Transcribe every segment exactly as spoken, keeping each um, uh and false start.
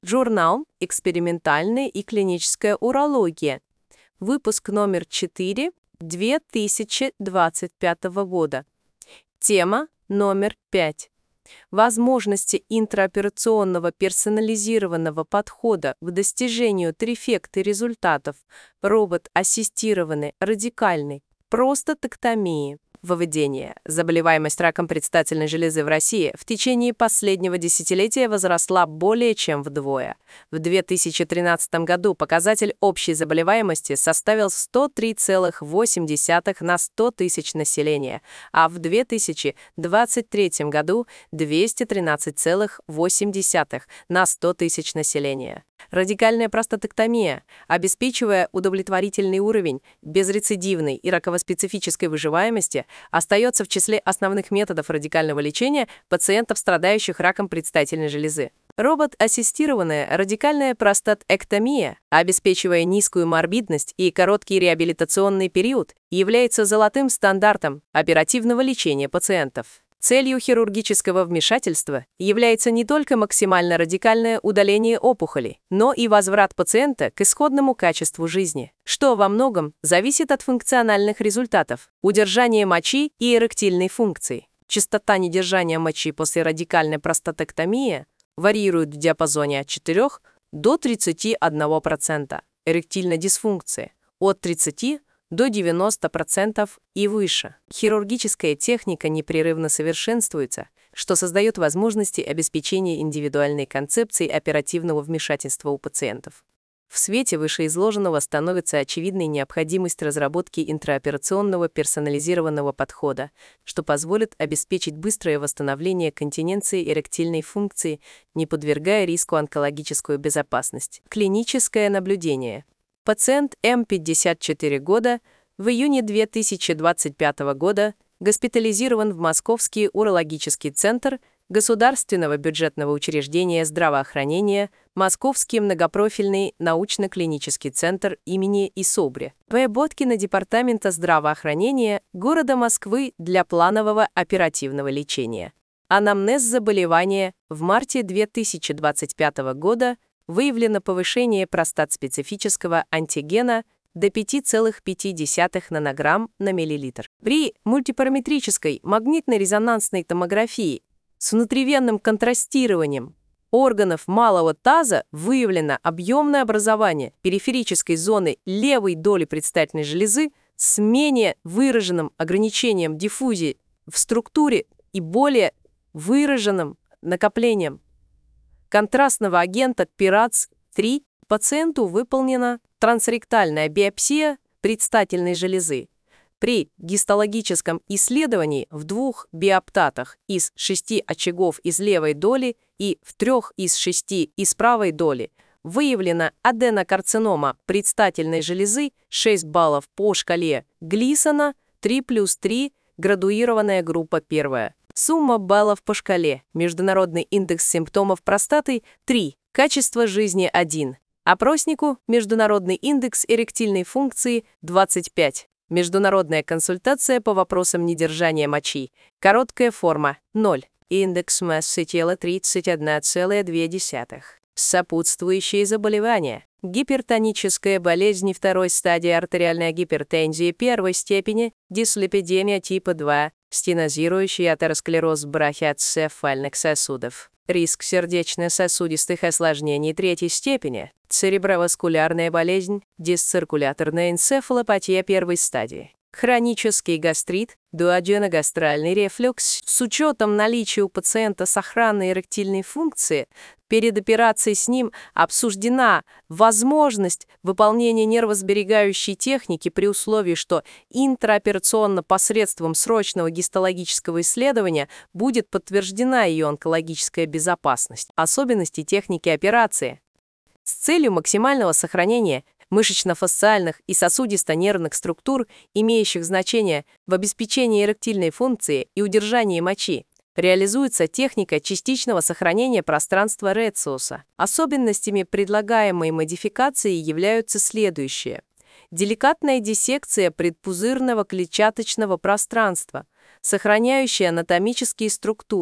Журнал «Экспериментальная и клиническая урология». Выпуск номер четыре две тысячи двадцать пятого года. Тема номер пять. Возможности интраоперационного персонализированного подхода к достижению трифекты результатов робот-ассистированной радикальной простатектомии. Выведение. Заболеваемость раком предстательной железы в России в течение последнего десятилетия возросла более чем вдвое. В две тысячи тринадцатом году показатель общей заболеваемости составил сто три целых восемь десятых на сто тысяч населения, а в две тысячи двадцать третьем году двести тринадцать целых восемь десятых на сто тысяч населения. Радикальная простатектомия, обеспечивая удовлетворительный уровень безрецидивной и раковоспецифической выживаемости, остается в числе основных методов радикального лечения пациентов, страдающих раком предстательной железы. Робот-ассистированная радикальная простатэктомия, обеспечивая низкую морбидность и короткий реабилитационный период, является золотым стандартом оперативного лечения пациентов. Целью хирургического вмешательства является не только максимально радикальное удаление опухоли, но и возврат пациента к исходному качеству жизни, что во многом зависит от функциональных результатов, удержания мочи и эректильной функции. Частота недержания мочи после радикальной простатэктомии варьирует в диапазоне от четырёх до тридцати одного процента, эректильной дисфункции от тридцати до девяноста процентов и выше. Хирургическая техника непрерывно совершенствуется, что создает возможности обеспечения индивидуальной концепции оперативного вмешательства у пациентов. В свете вышеизложенного становится очевидной необходимость разработки интраоперационного персонализированного подхода, что позволит обеспечить быстрое восстановление континенции эректильной функции, не подвергая риску онкологическую безопасность. Клиническое наблюдение. Пациент М, пятьдесят четыре года, в июне две тысячи двадцать пятого года госпитализирован в Московский урологический центр Государственного бюджетного учреждения здравоохранения Московский многопрофильный научно-клинический центр имени Исобри. П. Боткина Департамента здравоохранения города Москвы для планового оперативного лечения. Анамнез заболевания. В марте две тысячи двадцать пятого года выявлено повышение простат-специфического антигена до пяти целых пяти десятых нанограмм на миллилитр. При мультипараметрической магнитно-резонансной томографии с внутривенным контрастированием органов малого таза выявлено объемное образование периферической зоны левой доли предстательной железы с менее выраженным ограничением диффузии в структуре и более выраженным накоплением контрастного агента пирац три. Пациенту выполнена трансректальная биопсия предстательной железы. При гистологическом исследовании в двух биоптатах из шести очагов из левой доли и в трех из шести из правой доли выявлена аденокарцинома предстательной железы шесть баллов по шкале Глисона, три плюс три, градуированная группа первая. Сумма баллов по шкале. Международный индекс симптомов простаты три. Качество жизни один. Опроснику Международный индекс эректильной функции двадцать пять. Международная консультация по вопросам недержания мочи. Короткая форма ноль. Индекс массы тела тридцать одна целая две десятых. Сопутствующие заболевания. Гипертоническая болезнь второй стадии, артериальная гипертензия первой степени, дислепидемия типа два, стенозирующий атеросклероз брахиоцефальных сосудов. Риск сердечно-сосудистых осложнений третьей степени, цереброваскулярная болезнь, дисциркуляторная энцефалопатия первой стадии. Хронический гастрит, дуоденогастральный рефлюкс. С учетом наличия у пациента сохранной эректильной функции, перед операцией с ним обсуждена возможность выполнения нервосберегающей техники при условии, что интраоперационно посредством срочного гистологического исследования будет подтверждена ее онкологическая безопасность. Особенности техники операции. С целью максимального сохранения мышечно-фасциальных и сосудисто-нервных структур, имеющих значение в обеспечении эректильной функции и удержании мочи, реализуется техника частичного сохранения пространства Ретциуса. Особенностями предлагаемой модификации являются следующие. Деликатная диссекция предпузырного клетчаточного пространства, сохраняющая анатомические структуры,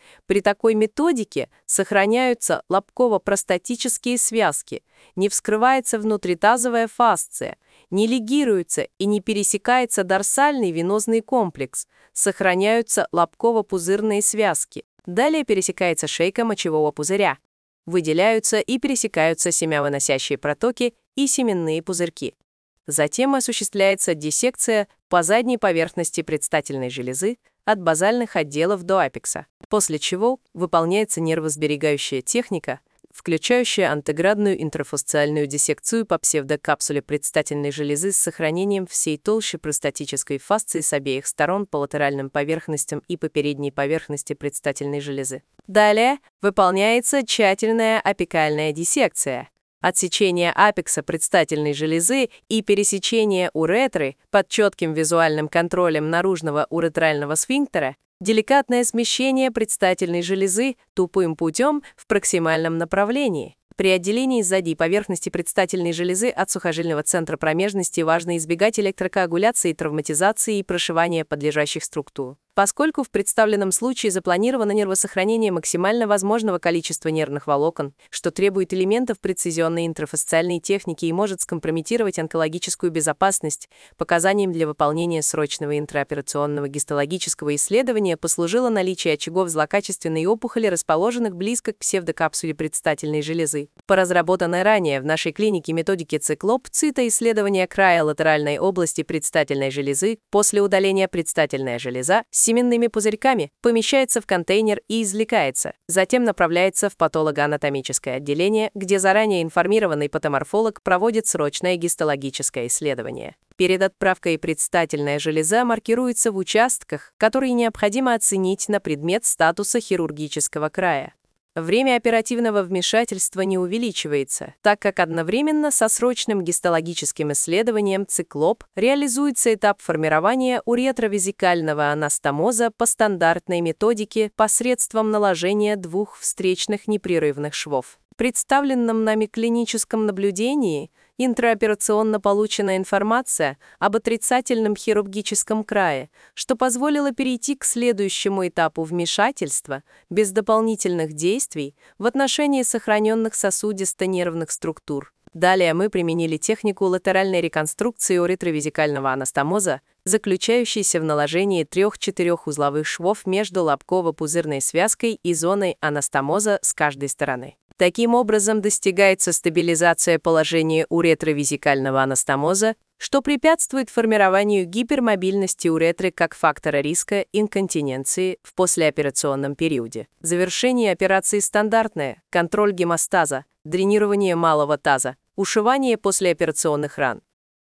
При такой методике сохраняются лобково-простатические связки, не вскрывается внутритазовая фасция, не лигируется и не пересекается дорсальный венозный комплекс, сохраняются лобково-пузырные связки. Далее пересекается шейка мочевого пузыря. Выделяются и пересекаются семявыносящие протоки и семенные пузырьки. Затем осуществляется диссекция по задней поверхности предстательной железы от базальных отделов до апекса, после чего выполняется нервосберегающая техника, включающая антеградную интрафасциальную диссекцию по псевдокапсуле предстательной железы с сохранением всей толщи простатической фасции с обеих сторон по латеральным поверхностям и по передней поверхности предстательной железы. Далее выполняется тщательная апикальная диссекция. Отсечение апекса предстательной железы и пересечение уретры под четким визуальным контролем наружного уретрального сфинктера, деликатное смещение предстательной железы тупым путем в проксимальном направлении. При отделении сзади поверхности предстательной железы от сухожильного центра промежности важно избегать электрокоагуляции, травматизации и прошивания подлежащих структур. Поскольку в представленном случае запланировано нервосохранение максимально возможного количества нервных волокон, что требует элементов прецизионной интрафасциальной техники и может скомпрометировать онкологическую безопасность, показанием для выполнения срочного интраоперационного гистологического исследования послужило наличие очагов злокачественной опухоли, расположенных близко к псевдокапсуле предстательной железы. По разработанной ранее в нашей клинике методике циклоп цитоисследования края латеральной области предстательной железы после удаления предстательная железа с семенными пузырьками помещается в контейнер и извлекается, затем направляется в патологоанатомическое отделение, где заранее информированный патоморфолог проводит срочное гистологическое исследование. Перед отправкой предстательная железа маркируется в участках, которые необходимо оценить на предмет статуса хирургического края. Время оперативного вмешательства не увеличивается, так как одновременно со срочным гистологическим исследованием циклоп реализуется этап формирования уретровизикального анастомоза по стандартной методике посредством наложения двух встречных непрерывных швов. В представленном нами клиническом наблюдении интраоперационно получена информация об отрицательном хирургическом крае, что позволило перейти к следующему этапу вмешательства без дополнительных действий в отношении сохраненных сосудисто-нервных структур. Далее мы применили технику латеральной реконструкции уретровизикального анастомоза, заключающейся в наложении трех-четырех узловых швов между лобково-пузырной связкой и зоной анастомоза с каждой стороны. Таким образом достигается стабилизация положения уретровизикального анастомоза, что препятствует формированию гипермобильности уретры как фактора риска инконтиненции в послеоперационном периоде. Завершение операции стандартное: контроль гемостаза, дренирование малого таза, ушивание послеоперационных ран.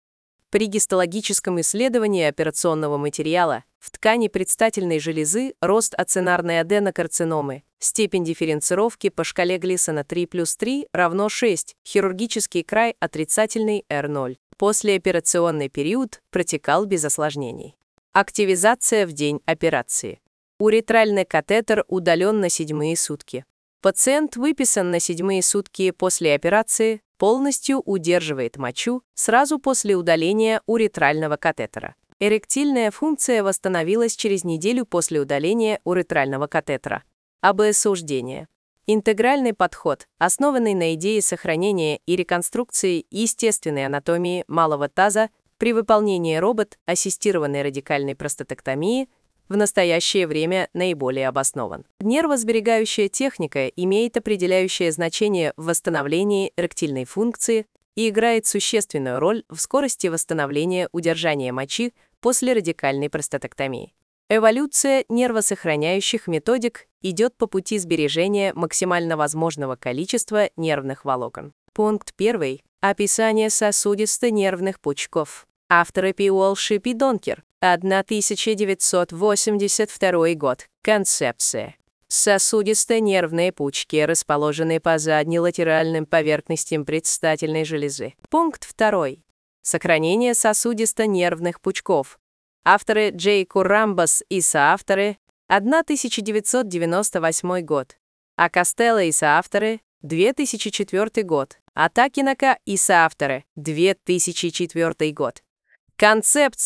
При гистологическом исследовании операционного материала в ткани предстательной железы рост ацинарной аденокарциномы, степень дифференцировки по шкале Глисона три плюс три равно шесть, хирургический край отрицательный эр ноль. Послеоперационный период протекал без осложнений. Активизация в день операции. Уретральный катетер удален на седьмые сутки. Пациент выписан на седьмые сутки после операции, полностью удерживает мочу сразу после удаления уретрального катетера. Эректильная функция восстановилась через неделю после удаления уретрального катетера. Обосуждение. Интегральный подход, основанный на идее сохранения и реконструкции естественной анатомии малого таза при выполнении робот-ассистированной радикальной простатектомии, в настоящее время наиболее обоснован. Нервосберегающая техника имеет определяющее значение в восстановлении эректильной функции и играет существенную роль в скорости восстановления удержания мочи после радикальной простатектомии. Эволюция нервосохраняющих методик идет по пути сбережения максимально возможного количества нервных волокон. Пункт первый. Описание сосудисто-нервных пучков. Авторы Пиуолшип и Донкер. тысяча девятьсот восемьдесят второй год. Концепция. Сосудисто-нервные пучки расположены по заднелатеральным поверхностям предстательной железы. Пункт второй. Сохранение сосудисто-нервных пучков. Авторы Джей Курамбас и соавторы. тысяча девятьсот девяносто восьмой год. А Костелло и соавторы. две тысячи четвёртый год. А Такинака и соавторы. две тысячи четвёртый год. Концепция.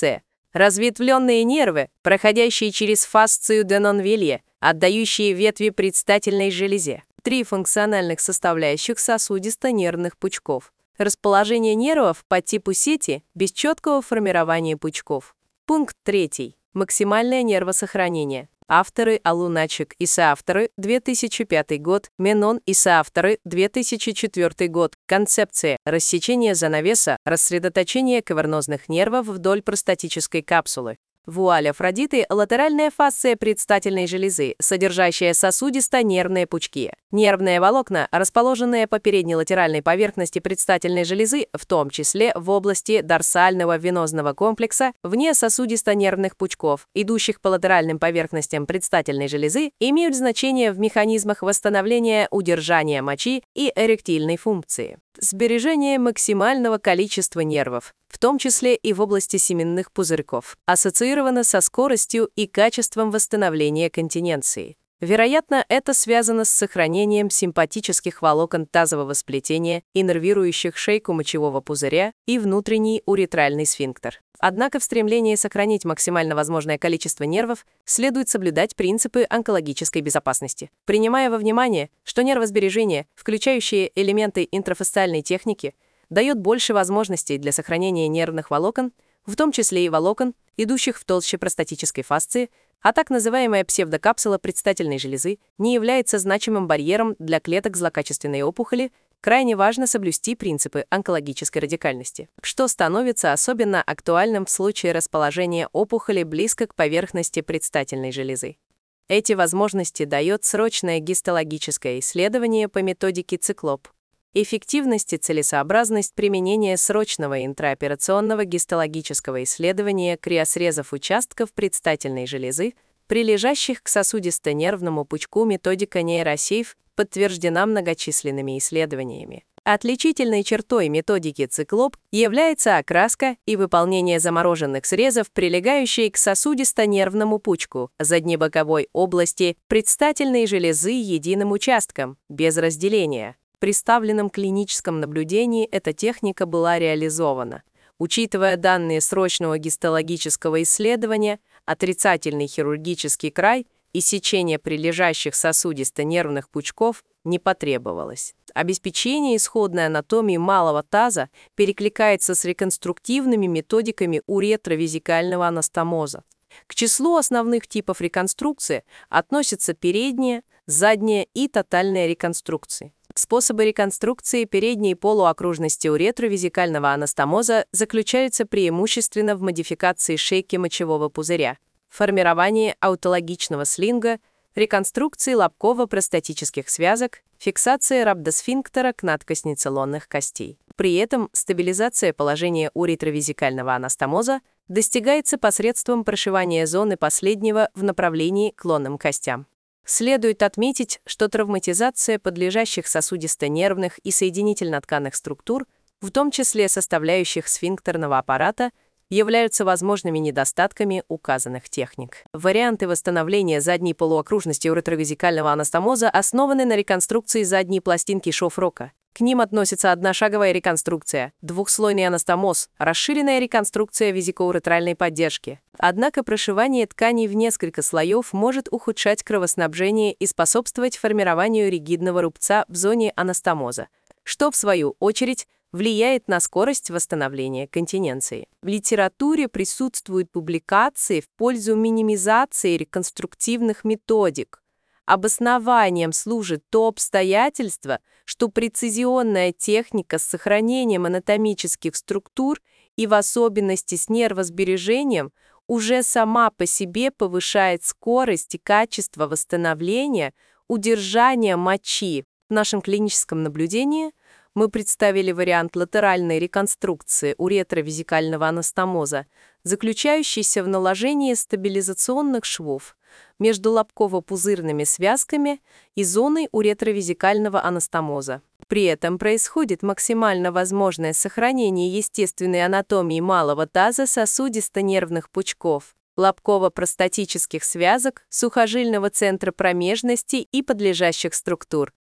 Разветвленные нервы, проходящие через фасцию де Нонвилье, отдающие ветви предстательной железе. Три функциональных составляющих сосудисто-нервных пучков. Расположение нервов по типу сети без четкого формирования пучков. Пункт третий. Максимальное нервосохранение. Авторы Алуначек и соавторы две тысячи пятый год, Менон и соавторы две тысячи четвёртый год. Концепция рассечения занавеса, рассредоточение кавернозных нервов вдоль простатической капсулы. Вуаль Афродиты – латеральная фасция предстательной железы, содержащая сосудисто-нервные пучки. Нервные волокна, расположенные по передней латеральной поверхности предстательной железы, в том числе в области дорсального венозного комплекса, вне сосудисто-нервных пучков, идущих по латеральным поверхностям предстательной железы, имеют значение в механизмах восстановления удержания мочи и эректильной функции. Сбережение максимального количества нервов, в том числе и в области семенных пузырьков, ассоциировано со скоростью и качеством восстановления континенции. Вероятно, это связано с сохранением симпатических волокон тазового сплетения, иннервирующих шейку мочевого пузыря и внутренний уретральный сфинктер. Однако в стремлении сохранить максимально возможное количество нервов следует соблюдать принципы онкологической безопасности. Принимая во внимание, что нервосбережение, включающее элементы интрафасциальной техники, дает больше возможностей для сохранения нервных волокон, в том числе и волокон, идущих в толще простатической фасции, а так называемая псевдокапсула предстательной железы не является значимым барьером для клеток злокачественной опухоли, крайне важно соблюсти принципы онкологической радикальности, что становится особенно актуальным в случае расположения опухоли близко к поверхности предстательной железы. Эти возможности дает срочное гистологическое исследование по методике циклоп. Эффективность и целесообразность применения срочного интраоперационного гистологического исследования криосрезов участков предстательной железы, прилежащих к сосудисто-нервному пучку методика нейросейф, подтверждена многочисленными исследованиями. Отличительной чертой методики циклоп является окраска и выполнение замороженных срезов, прилегающие к сосудисто-нервному пучку заднебоковой области предстательной железы единым участком, без разделения. В представленном клиническом наблюдении эта техника была реализована. Учитывая данные срочного гистологического исследования, отрицательный хирургический край и сечение прилежащих сосудисто-нервных пучков не потребовалось. Обеспечение исходной анатомии малого таза перекликается с реконструктивными методиками уретровизикального анастомоза. К числу основных типов реконструкции относятся передняя, задняя и тотальная реконструкции. Способы реконструкции передней полуокружности уретровизикального анастомоза заключаются преимущественно в модификации шейки мочевого пузыря, формировании аутологичного слинга, реконструкции лобково-простатических связок, фиксации рhabдосфинктера к надкостнице лонных костей. При этом стабилизация положения уретровизикального анастомоза достигается посредством прошивания зоны последнего в направлении к лонным костям. Следует отметить, что травматизация подлежащих сосудисто-нервных и соединительно-тканных структур, в том числе составляющих сфинктерного аппарата, являются возможными недостатками указанных техник. Варианты восстановления задней полуокружности уретровизикального анастомоза основаны на реконструкции задней пластинки Шофрока. К ним относится одношаговая реконструкция, двухслойный анастомоз, расширенная реконструкция визикоуретральной поддержки. Однако прошивание тканей в несколько слоев может ухудшать кровоснабжение и способствовать формированию ригидного рубца в зоне анастомоза, что, в свою очередь, влияет на скорость восстановления континенции. В литературе присутствуют публикации в пользу минимизации реконструктивных методик. Обоснованием служит то обстоятельство, что прецизионная техника с сохранением анатомических структур и в особенности с нервосбережением уже сама по себе повышает скорость и качество восстановления, удержания мочи. В нашем клиническом наблюдении мы представили вариант латеральной реконструкции уретровизикального анастомоза, заключающийся в наложении стабилизационных швов между лобково-пузырными связками и зоной уретровизикального анастомоза. При этом происходит максимально возможное сохранение естественной анатомии малого таза сосудисто-нервных пучков, лобково-простатических связок, сухожильного центра промежности и подлежащих структур.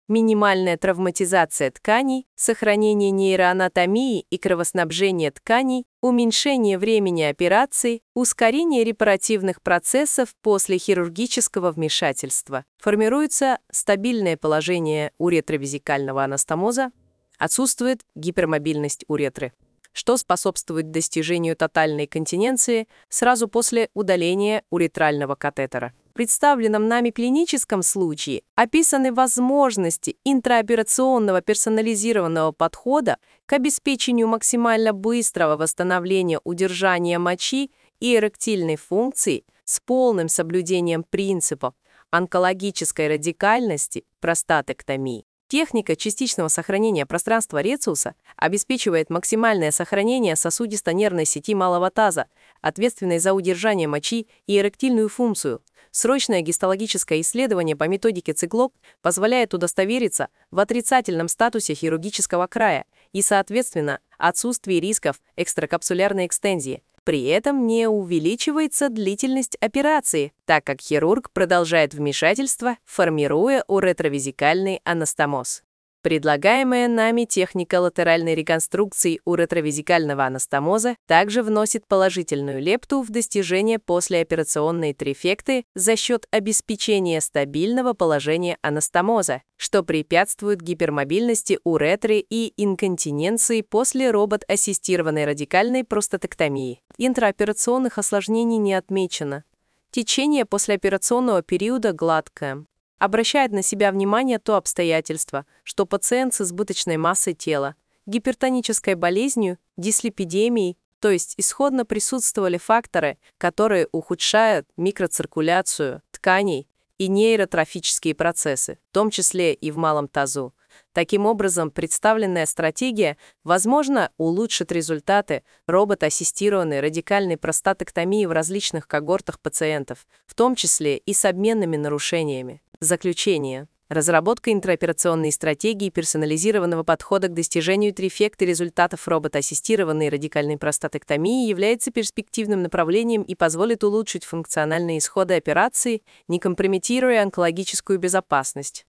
минимальная травматизация тканей, сохранение нейроанатомии и кровоснабжения тканей, уменьшение времени операции, ускорение репаративных процессов после хирургического вмешательства. Формируется стабильное положение уретровизикального анастомоза, отсутствует гипермобильность уретры, что способствует достижению тотальной континенции сразу после удаления уретрального катетера. В представленном нами клиническом случае описаны возможности интраоперационного персонализированного подхода к обеспечению максимально быстрого восстановления удержания мочи и эректильной функции с полным соблюдением принципов онкологической радикальности простатэктомии. Техника частичного сохранения пространства Рециуса обеспечивает максимальное сохранение сосудисто-нервной сети малого таза, ответственной за удержание мочи и эректильную функцию. Срочное гистологическое исследование по методике циклоп позволяет удостовериться в отрицательном статусе хирургического края и, соответственно, отсутствии рисков экстракапсулярной экстензии. При этом не увеличивается длительность операции, так как хирург продолжает вмешательство, формируя уретровизикальный анастомоз. Предлагаемая нами техника латеральной реконструкции уретровизикального анастомоза также вносит положительную лепту в достижение послеоперационной трифекты за счет обеспечения стабильного положения анастомоза, что препятствует гипермобильности уретры и инконтиненции после робот-ассистированной радикальной простатэктомии. Интраоперационных осложнений не отмечено. Течение послеоперационного периода гладкое. Обращает на себя внимание то обстоятельство, что пациент с избыточной массой тела, гипертонической болезнью, дислипидемией, то есть исходно присутствовали факторы, которые ухудшают микроциркуляцию тканей и нейротрофические процессы, в том числе и в малом тазу. Таким образом, представленная стратегия, возможно, улучшит результаты робот-ассистированной радикальной простатэктомии в различных когортах пациентов, в том числе и с обменными нарушениями. Заключение. Разработка интраоперационной стратегии персонализированного подхода к достижению трифекты результатов робот-ассистированной радикальной простатэктомии является перспективным направлением и позволит улучшить функциональные исходы операции, не компрометируя онкологическую безопасность.